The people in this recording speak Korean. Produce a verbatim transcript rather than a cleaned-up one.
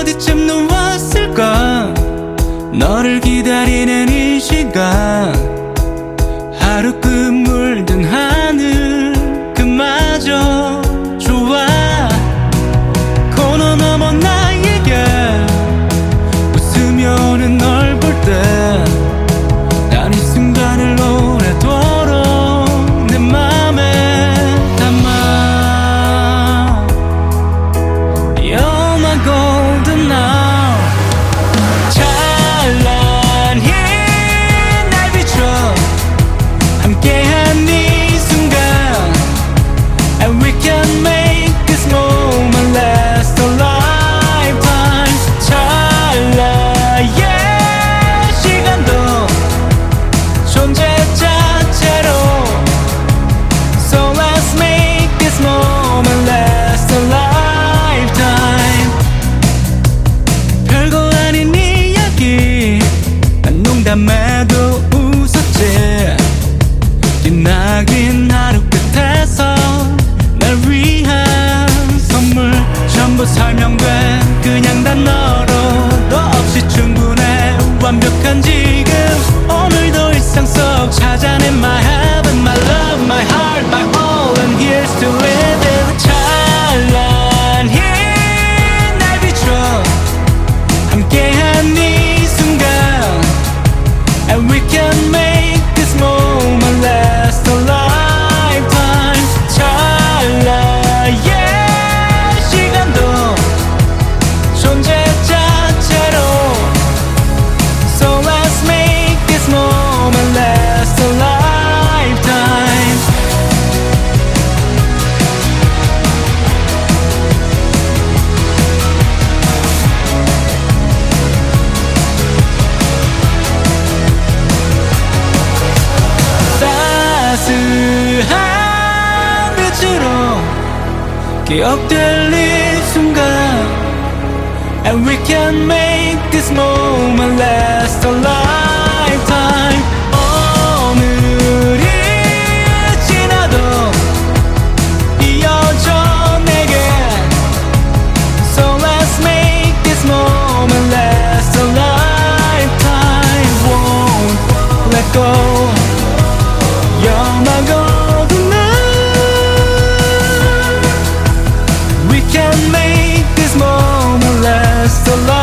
어디쯤 누웠을까? 너를 기다리는 이 시간, 하루 끝 물든 하늘 그마저 좋아. 코너 넘어 나에게 웃으면은 널 볼 때 난 이 순간을 오래도록 내 맘에 담아. You're my golden hour. 찬란히 날 비춰 함께한 이 순간, and we can make this moment last a lifetime. 찰나의 시간도 존재 자체로, so let's make this moment last a lifetime. 별거 아닌 이야기, 난 농담해도 웃었지. 기나긴 하루 끝에서 날 위한 선물, 전부 설명돼 그냥 단어로. 너 없이 충분해 완벽한 지금, 오늘도 일상 속 찾아낸 my heaven, my love, my heart, my all, and here's to live it. 찬란히 날 비춰 함께한 이 순간, and we can make this moment last a lifetime. 찰나의 시간도 존재 자체로, so let's make this moment last a lifetime. 따스한 빛으로 기억될 이 순간, and we can make this moment last a lifetime. 오늘이 지나도 이어져 내게, so let's make this moment last a lifetime. Won't let go. You're my golden hour. We can make this moment last a lifetime.